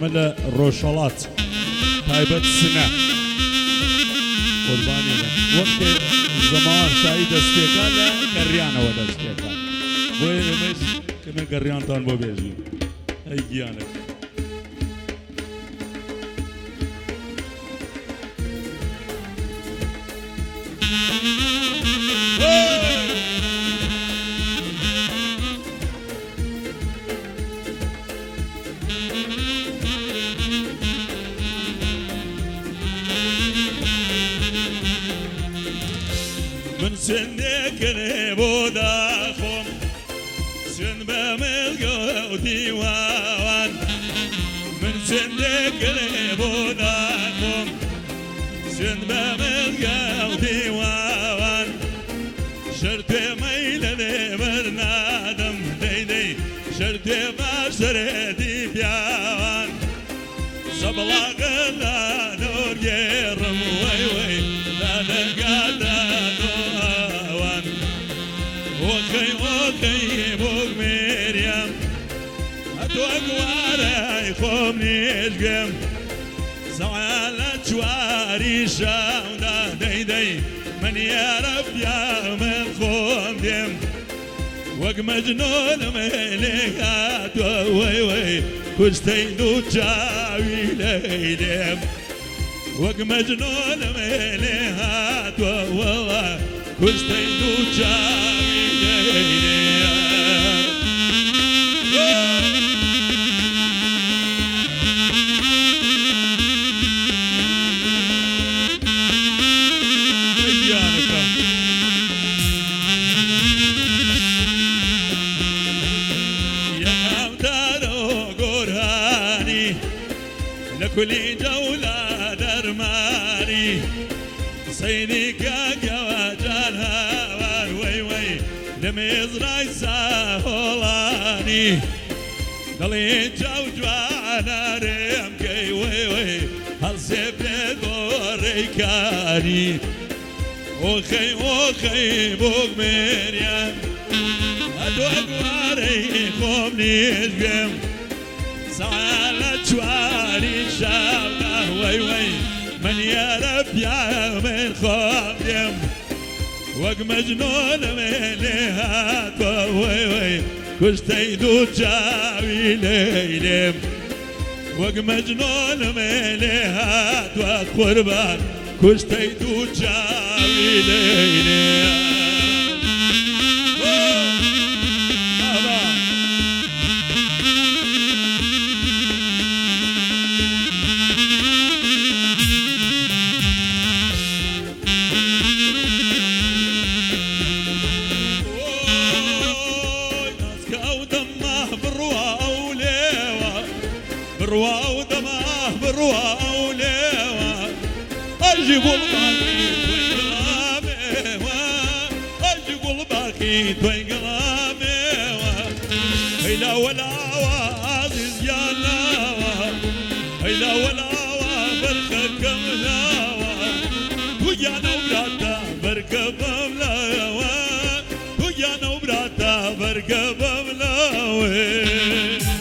كامل الروشالات تايبت السنة قرباني وقت زمان شايد استيقال قريانا ودا استيقال ويمش كمن قريان تان بو بيجي هيجيانك من سنك نبودا خم سن بملقو ديوان من سنك نبودا خم سن بملقو ديوان شرط ميل برنادم ديدي شرط بشردي بيوان صبلا قلا نور يرم وي وي لا نقدر وخي بوق مريم أتوق وراي خمني القم زعلت شواري شاونا ديدي من يعرف يا من خوم ديم وق مجنون مليكات وي وي كستيدو جاوي ليدم وق مجنون مليكات والله كستيدو جاوي لكل جولة درماني صينيك جواجرها وي وي لمزرعي ساهولاني ضلي جوجوانا ريمكي وي وي هل سبت بوريكاني وخي وخي بوق مريم أدوك واري خومني الجم سالت شواري شاونا وي وي من يعرف يا من خادم وق مجنون مليهات وي وي كشتيدو جاوي ليلم وق مجنون مليهات وقربان كشتيدو جاوي ليلم بروا ودمه بروا وليوا اجيب الباقي تويقلامي اجيب الباقي تويقلامي هيلا ولا عزيز يا لاوا هيلا ولا بركك ملاوا ويا نوبراتا بركب ملاوا ويا نوبراتا بركب ملاوا